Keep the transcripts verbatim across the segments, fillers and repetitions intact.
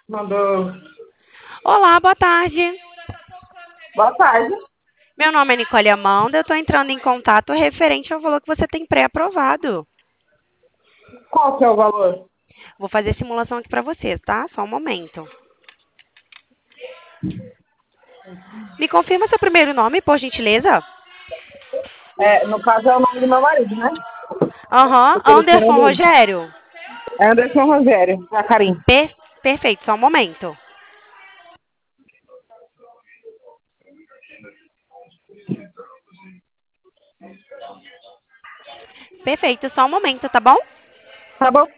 Mandou. Olá, boa tarde. Boa tarde. Meu nome é Nicole Amanda, eu estou entrando em contato referente ao valor que você tem pré-aprovado. Qual que é o valor? Vou fazer simulação aqui para você, tá? Só um momento. Me confirma seu primeiro nome, por gentileza? É, no caso é o nome do meu marido, né? Aham, O telefone é Anderson dele. Rogério. É Anderson Rogério, Jacarim. Per- Perfeito, só um momento. Perfeito, só um momento, tá bom? Tá bom?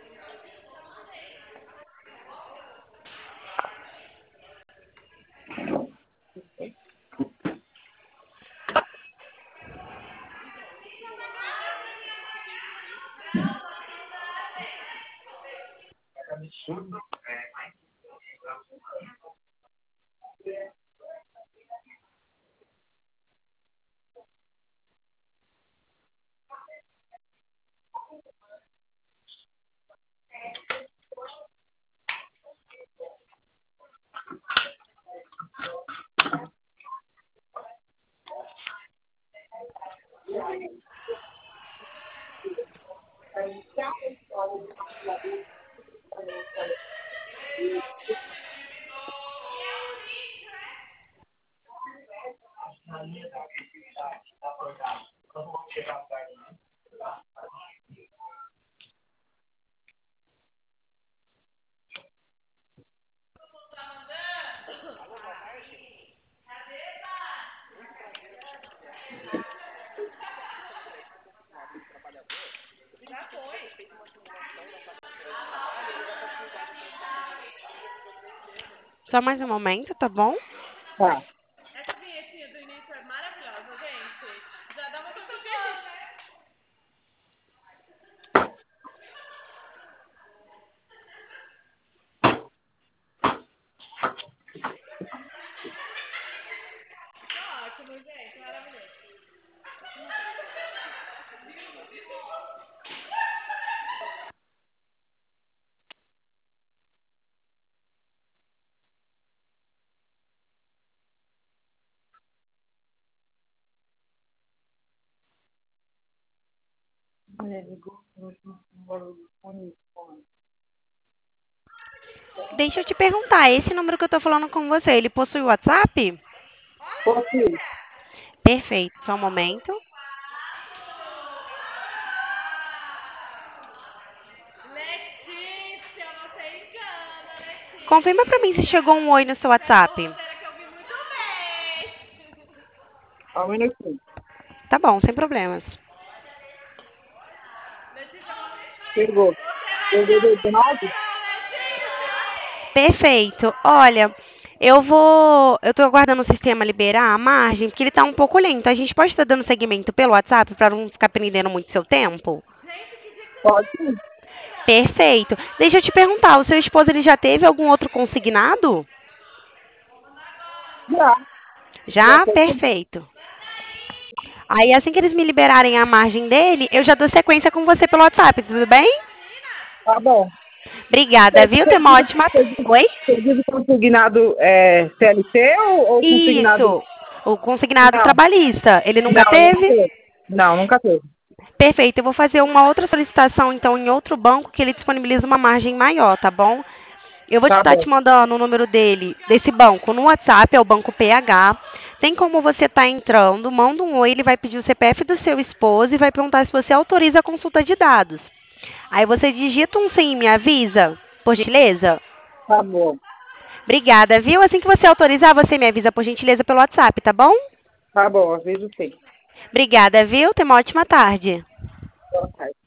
Só mais um momento, tá bom? Tá. Deixa eu te perguntar, esse número que eu tô falando com você, ele possui WhatsApp? Possui. Perfeito, só um momento. Letícia, você engana, Letícia. Confirma pra mim se chegou um oi no seu WhatsApp. Será que eu vi muito bem? Só um minutinho. Tá bom, sem problemas. Letícia, você Chegou. vai Chegou ter dezenove? autorização, Letícia? Perfeito. Olha, eu vou. Eu tô aguardando o sistema liberar a margem, porque ele tá um pouco lento. A gente pode estar dando seguimento pelo WhatsApp para não ficar prendendo muito seu tempo? Gente, que dia que vocês Pode vão sim. Perfeito. Deixa eu te perguntar, o seu esposo ele já teve algum outro consignado? Já. Já Já? foi tudo. Perfeito. Aí assim que eles me liberarem a margem dele, eu já dou sequência com você pelo WhatsApp, tudo bem? Tá bom. Obrigada, Você, viu? você Tenha uma diz, ótima. você diz, Oi? você diz o consignado é, C L T ou, ou consignado... Isso. O consignado Não. trabalhista. Ele nunca Não, nunca teve? teve. Não, nunca teve. Perfeito. Eu vou fazer uma outra solicitação, então, em outro banco que ele disponibiliza uma margem maior, tá bom? Eu vou te Tá estar bom. te mandando o número dele, desse banco, no WhatsApp, é o Banco P H. Tem como você estar entrando, manda um oi, ele vai pedir o C P F do seu esposo e vai perguntar se você autoriza a consulta de dados. Aí você digita um sim e me avisa, por gentileza? Tá bom. Obrigada, viu? Assim que você autorizar, você me avisa, por gentileza, pelo WhatsApp, tá bom? Tá bom, aviso sim. Obrigada, viu? Tenha uma ótima tarde. Boa tarde.